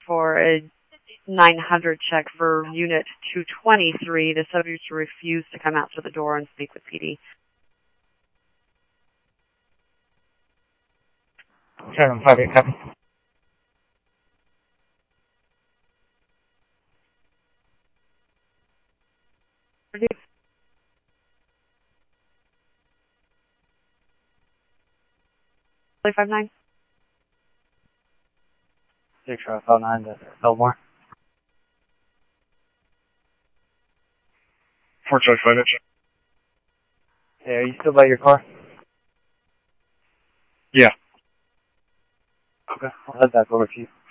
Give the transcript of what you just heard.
for a 900 check for Unit 223. The subject refused to come out to the door and speak with PD. 758, copy. Charlie 59. 659 to Belmore. 4 Charlie 5 inch. Hey, are you still by your car? Yeah. Okay, I'll head back over to you.